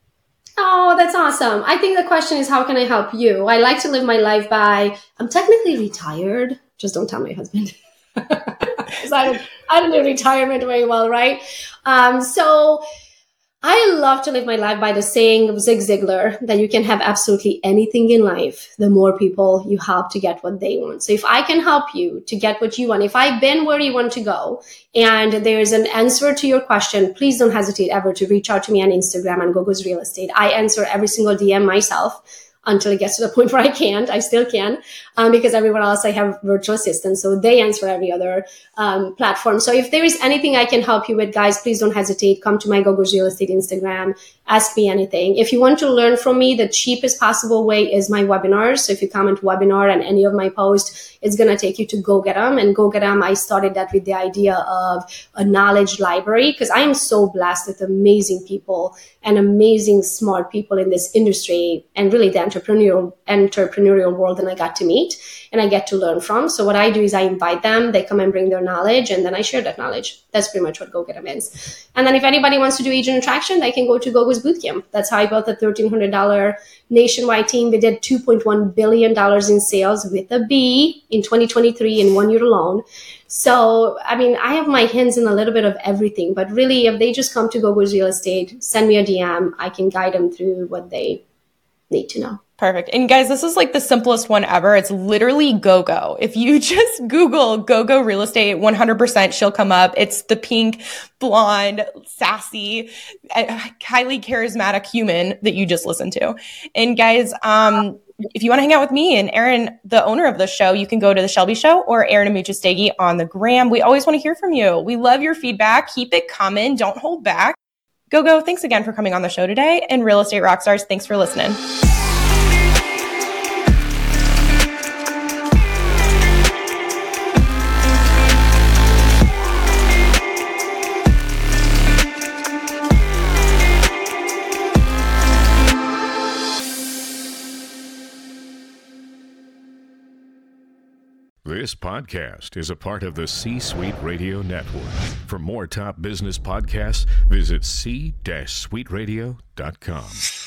Oh, that's awesome. I think the question is, how can I help you? I like to live my life by, I'm technically retired. Just don't tell my husband. Because I don't, I don't do retirement very well, right? Um, so I love to live my life by the saying of Zig Ziglar that you can have absolutely anything in life, the more people you help to get what they want. So if I can help you to get what you want, if I've been where you want to go and there's an answer to your question, please don't hesitate ever to reach out to me on Instagram on Gogo's Real Estate. I answer every single D M myself until it gets to the point where I can't. I still can, um, because everyone else I have virtual assistants, so they answer every other um, platform. So if there is anything I can help you with, guys, please don't hesitate. Come to my Gogo's Real Estate Instagram. Ask me anything. If you want to learn from me, the cheapest possible way is my webinars. So if you comment webinar on any of my posts, it's going to take you to Go Get 'em. And Go Get 'em, I started that with the idea of a knowledge library, because I am so blessed with amazing people and amazing smart people in this industry and really the entrepreneurial entrepreneurial world that I got to meet and I get to learn from. So what I do is I invite them, they come and bring their knowledge, and then I share that knowledge. That's pretty much what Go Get 'em is. And then if anybody wants to do agent attraction, they can go to Gogo's was Bootcamp. That's how I built a thirteen hundred dollars nationwide team. We did two point one billion dollars in sales with a B in twenty twenty-three in one year alone. So, I mean, I have my hands in a little bit of everything, but really if they just come to GoGo's Real Estate, send me a D M, I can guide them through what they need to know. Perfect. And guys, this is like the simplest one ever. It's literally GoGo. If you just Google GoGo Real Estate, one hundred percent she'll come up. It's the pink, blonde, sassy, highly charismatic human that you just listened to. And guys, um, if you want to hang out with me and Erin, the owner of the show, you can go to The Shelby Show or Erin Amuchastegui on the gram. We always want to hear from you. We love your feedback. Keep it coming. Don't hold back. GoGo, thanks again for coming on the show today. And Real Estate Rockstars, thanks for listening. This podcast is a part of the C-Suite Radio Network. For more top business podcasts, visit c suite radio dot com.